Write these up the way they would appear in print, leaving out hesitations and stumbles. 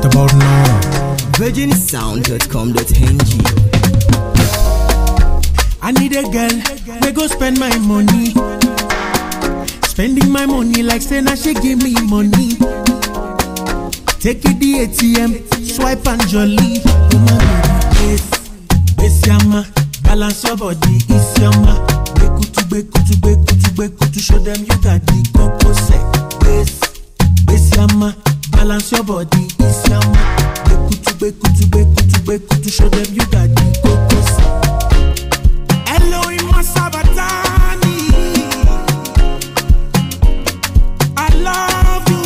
right about now. virginsound.com.ng. I need a girl, we go spend my money. Spending my money like say now she give me money. Take it the ATM, swipe and jolly. Base yama, balance your body, is yama. Beku to show them you got the coco set. Base yama, balance your body, is yama. Beku to show them you got the coco set. Hello, in my Sabatani. I love you.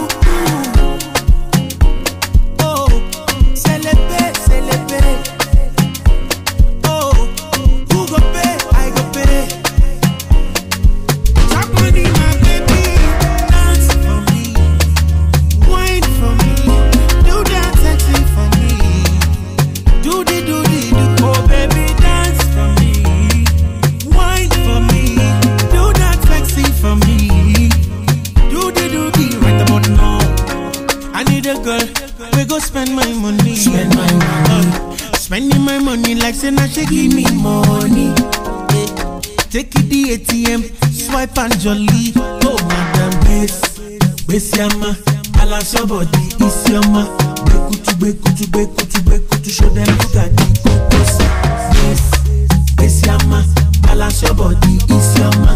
Oh, celebrate. Oh, who go pay? I go pay. Talk money, my baby. Dance for me. Wine for me. Do that sexy for me. Do the. Oh, baby, dance for me. Wine for me. Do that sexy for me. Do the right about now. I need a girl. We go spend my money. Spending my money like say now she give me money. Take it the ATM, swipe and jolly. Oh madam, base yama, balance your body, is yama. Beku to show them you got the coco set. Base yama, balance your body, is yama.